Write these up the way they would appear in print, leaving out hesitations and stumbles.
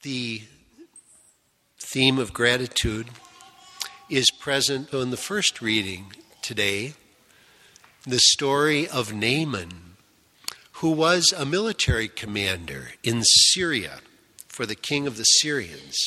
The theme of gratitude is present in the first reading today, the story of Naaman, who was a military commander in Syria for the king of the Syrians.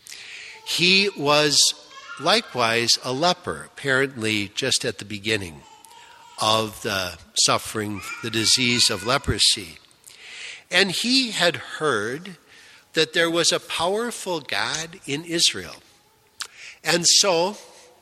He was likewise a leper, apparently just at the beginning of the suffering, the disease of leprosy. And he had heard that there was a powerful God in Israel. And so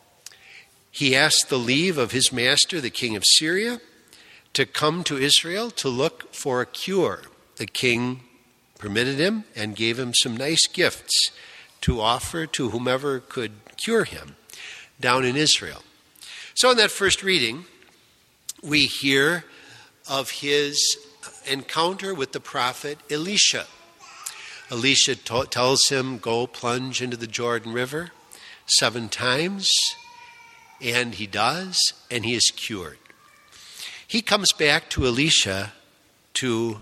he asked the leave of his master, the king of Syria, to come to Israel to look for a cure. The king permitted him and gave him some nice gifts to offer to whomever could cure him down in Israel. So in that first reading, we hear of his encounter with the prophet Elisha. Elisha tells him, go plunge into the Jordan River 7 times, and he does, and he is cured. He comes back to Elisha to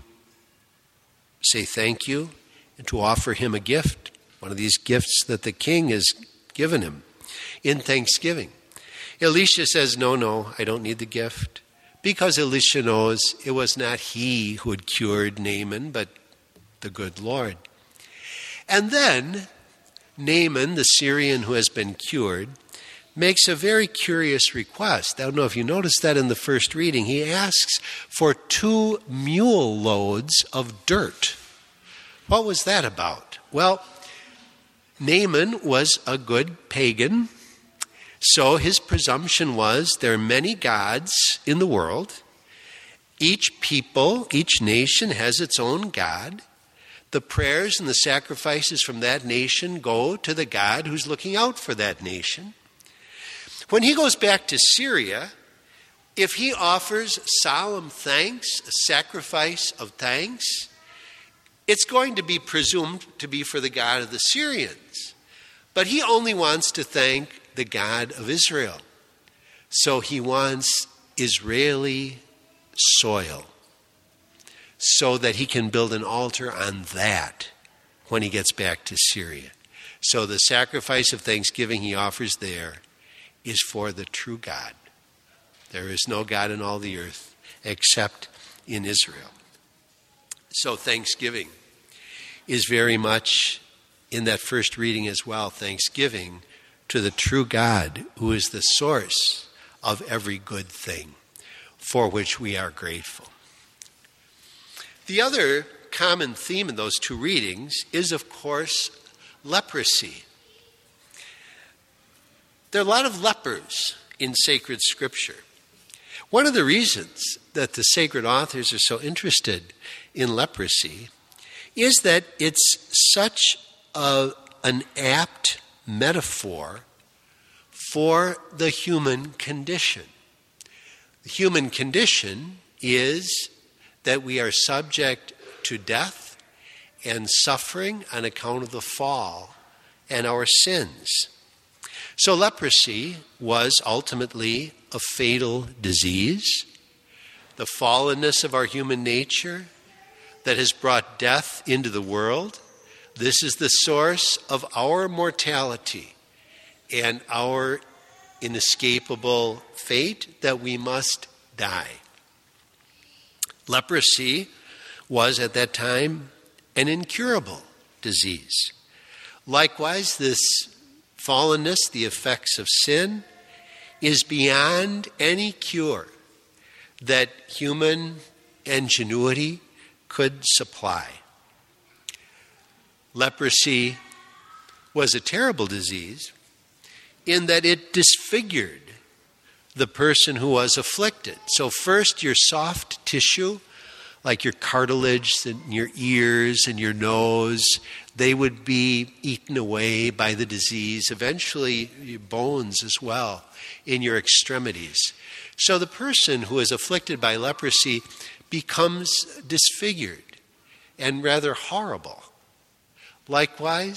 say thank you and to offer him a gift, one of these gifts that the king has given him in thanksgiving. Elisha says, no, I don't need the gift, because Elisha knows it was not he who had cured Naaman, but the good Lord. And then Naaman, the Syrian who has been cured, makes a very curious request. I don't know if you noticed that in the first reading. He asks for 2 mule loads of dirt. What was that about? Well, Naaman was a good pagan, so his presumption was there are many gods in the world. Each people, each nation has its own god. The prayers and the sacrifices from that nation go to the God who's looking out for that nation. When he goes back to Syria, if he offers solemn thanks, a sacrifice of thanks, it's going to be presumed to be for the God of the Syrians. But he only wants to thank the God of Israel. So he wants Israeli soil, so that he can build an altar on that when he gets back to Syria. So the sacrifice of thanksgiving he offers there is for the true God. There is no God in all the earth except in Israel. So thanksgiving is very much in that first reading as well, thanksgiving to the true God who is the source of every good thing for which we are grateful. The other common theme in those 2 readings is, of course, leprosy. There are a lot of lepers in sacred scripture. One of the reasons that the sacred authors are so interested in leprosy is that it's such an apt metaphor for the human condition. The human condition is that we are subject to death and suffering on account of the fall and our sins. So leprosy was ultimately a fatal disease, the fallenness of our human nature that has brought death into the world. This is the source of our mortality and our inescapable fate that we must die. Leprosy was at that time an incurable disease. Likewise, this fallenness, the effects of sin, is beyond any cure that human ingenuity could supply. Leprosy was a terrible disease in that it disfigured the person who was afflicted. So first, your soft tissue, like your cartilage and your ears and your nose, they would be eaten away by the disease. Eventually, your bones as well in your extremities. So the person who is afflicted by leprosy becomes disfigured and rather horrible. Likewise,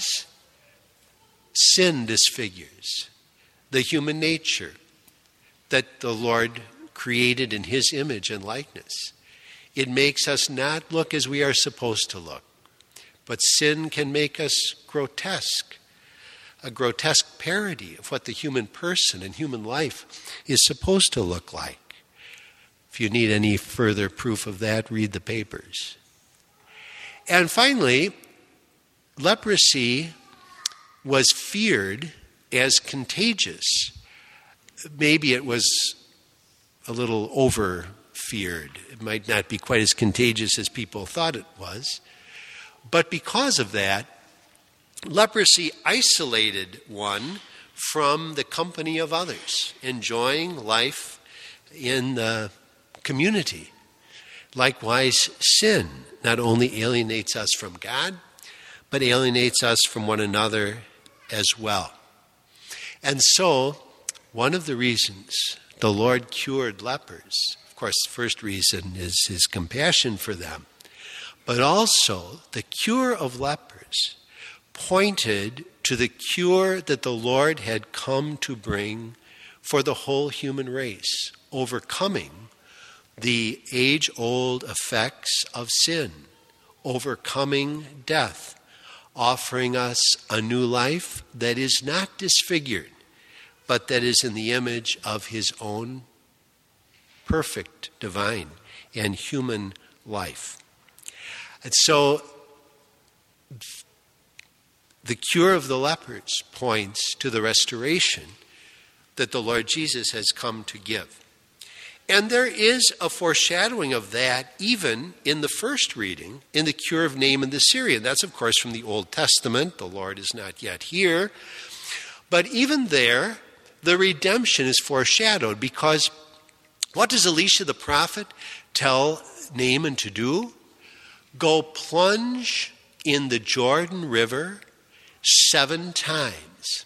sin disfigures the human nature that the Lord created in his image and likeness. It makes us not look as we are supposed to look, But sin can make us grotesque, a grotesque parody of what the human person and human life is supposed to look like. If you need any further proof of that, read the papers. And finally, leprosy was feared as contagious. Maybe it was a little over-feared. It might not be quite as contagious as people thought it was. But because of that, leprosy isolated one from the company of others, enjoying life in the community. Likewise, sin not only alienates us from God, but alienates us from one another as well. And so, one of the reasons the Lord cured lepers, of course, the first reason is his compassion for them, but also the cure of lepers pointed to the cure that the Lord had come to bring for the whole human race, overcoming the age-old effects of sin, overcoming death, offering us a new life that is not disfigured, but that is in the image of his own perfect, divine, and human life. And so the cure of the lepers points to the restoration that the Lord Jesus has come to give. And there is a foreshadowing of that even in the first reading, in the cure of Naaman the Syrian. That's, of course, from the Old Testament. The Lord is not yet here. But even there, the redemption is foreshadowed, because what does Elisha the prophet tell Naaman to do? Go plunge in the Jordan River 7 times.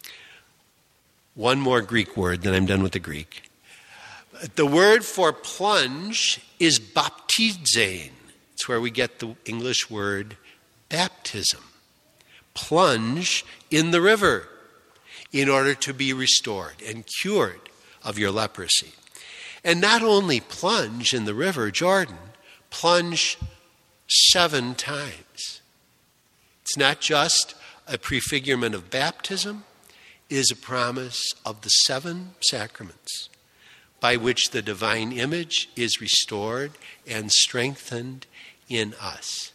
One more Greek word, then I'm done with the Greek. The word for plunge is baptizein. It's where we get the English word baptism. Plunge in the river in order to be restored and cured of your leprosy. And not only plunge in the river Jordan, plunge 7 times. It's not just a prefigurement of baptism, it is a promise of the 7 sacraments by which the divine image is restored and strengthened in us.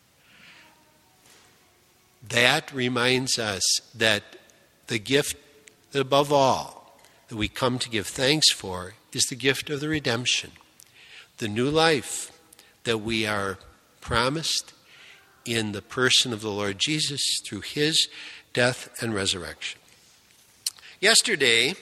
That reminds us that the gift that above all that we come to give thanks for is the gift of the redemption, the new life that we are promised in the person of the Lord Jesus through his death and resurrection. Yesterday,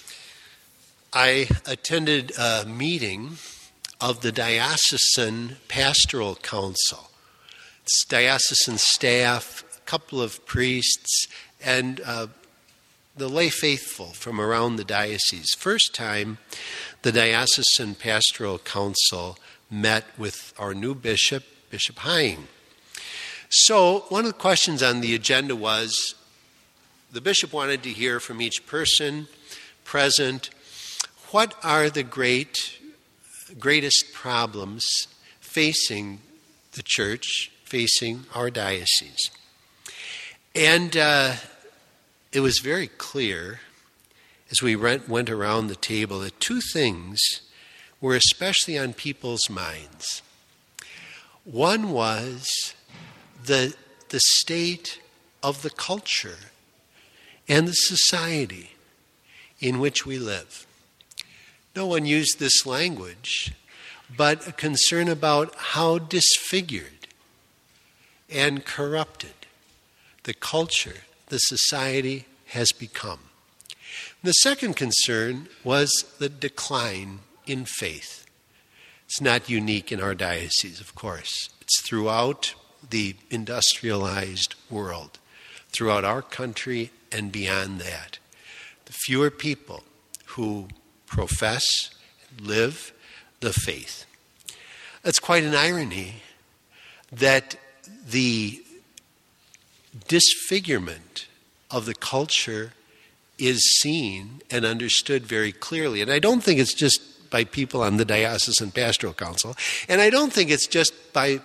I attended a meeting of the Diocesan Pastoral Council. It's diocesan staff, a couple of priests, and the lay faithful from around the diocese. First time the Diocesan Pastoral Council met with our new bishop, Bishop Hying. So one of the questions on the agenda was, the bishop wanted to hear from each person present, what are the greatest problems facing the church, facing our diocese? And it was very clear as we went around the table that 2 things were especially on people's minds. One was the state of the culture and the society in which we live. No one used this language, but a concern about how disfigured and corrupted the culture, the society has become. The second concern was the decline in faith. It's not unique in our diocese, of course. It's throughout the industrialized world, throughout our country and beyond that. The fewer people who profess, live the faith. It's quite an irony that the disfigurement of the culture is seen and understood very clearly. And I don't think it's just by people on the Diocesan Pastoral Council, and I don't think it's just by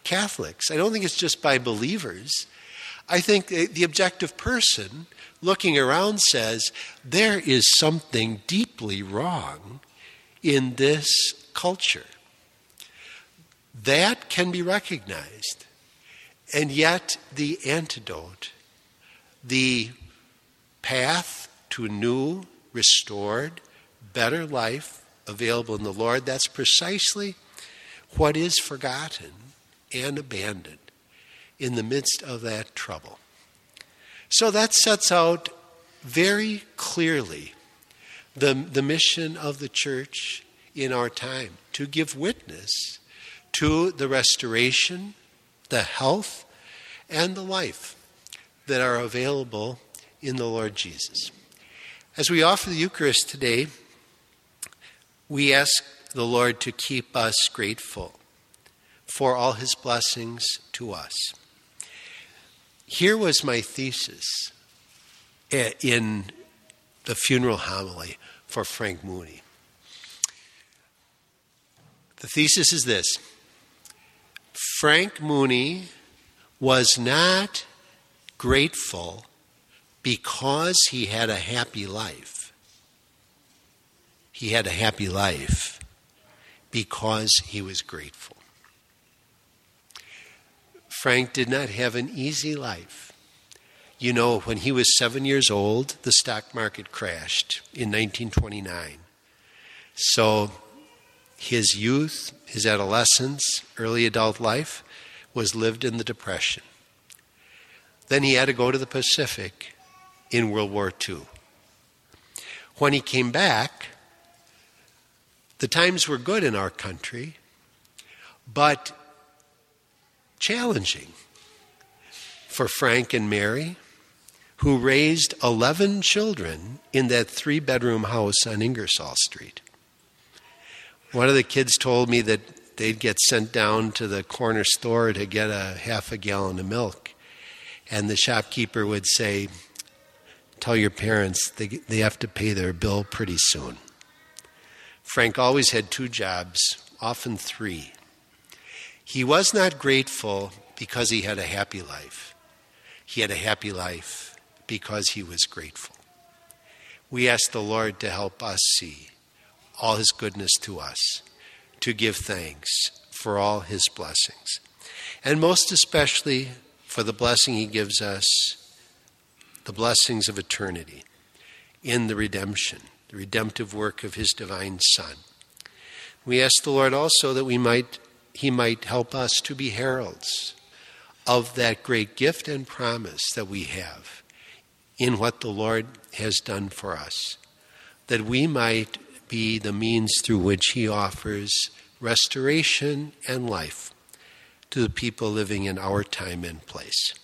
Catholics. I don't think it's just by believers. I think the objective person looking around says, there is something deeply wrong in this culture. That can be recognized. And yet the antidote, the path to a new, restored, better life available in the Lord, that's precisely what is forgotten and abandoned in the midst of that trouble. So that sets out very clearly the mission of the church in our time, to give witness to the restoration, the health, and the life that are available in the Lord Jesus. As we offer the Eucharist today, we ask the Lord to keep us grateful for all his blessings to us. Here was my thesis in the funeral homily for Frank Mooney. The thesis is this: Frank Mooney was not grateful because he had a happy life. He had a happy life because he was grateful. Frank did not have an easy life. You know, when he was 7 years old, the stock market crashed in 1929. So his youth, his adolescence, early adult life was lived in the Depression. Then he had to go to the Pacific in World War II. When he came back, the times were good in our country, but challenging for Frank and Mary, who raised 11 children in that 3-bedroom house on Ingersoll Street. One of the kids told me that they'd get sent down to the corner store to get a half a gallon of milk, and the shopkeeper would say, tell your parents they have to pay their bill pretty soon. Frank always had 2 jobs, often 3. He was not grateful because he had a happy life. He had a happy life because he was grateful. We ask the Lord to help us see all his goodness to us, to give thanks for all his blessings, and most especially for the blessing he gives us, the blessings of eternity in the redemption, the redemptive work of his divine Son. We ask the Lord also that he might help us to be heralds of that great gift and promise that we have in what the Lord has done for us, that we might be the means through which he offers restoration and life to the people living in our time and place.